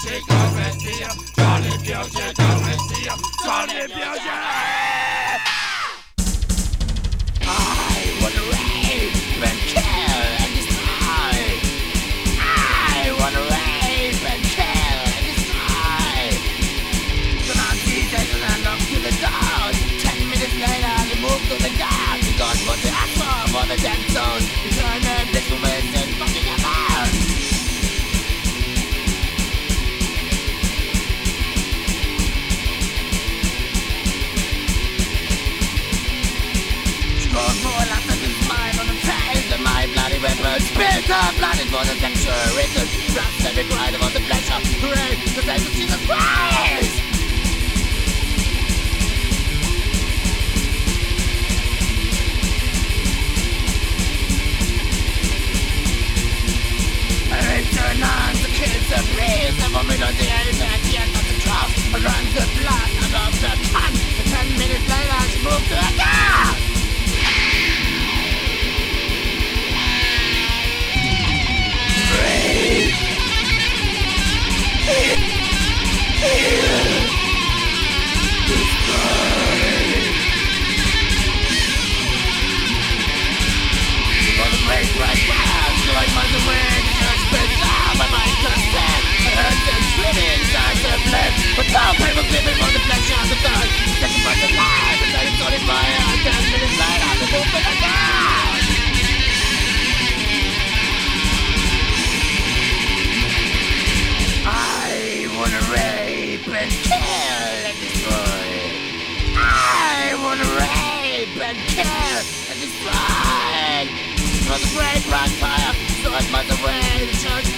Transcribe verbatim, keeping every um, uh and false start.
Pioche, convertito, Johnny Pioche, convertito, Johnny Pioche. I wanna rape and kill and destroy. I wanna rape and kill and destroy. The Nazis taken and locked to the doors. Ten minutes later, they moved to the guard. God put the axle for the dead zone. You turn and this woman is fucking about. Spit up, blinded for the texture. It's a blast every cry about the pleasure. Hooray, the name of Jesus Christ. Turn on the kids are pleased. The moment of the end at the end of the drop. Run the blood out of the tongue. Ten minutes later, she moved to the car. But now people living for the pleasure of the dark. Second for the light, and then it's on in fire. Ten minutes later, they move to the ground. I wanna rape and kill and destroy. I wanna rape and kill and destroy. For the great rock fire, so it must away the church.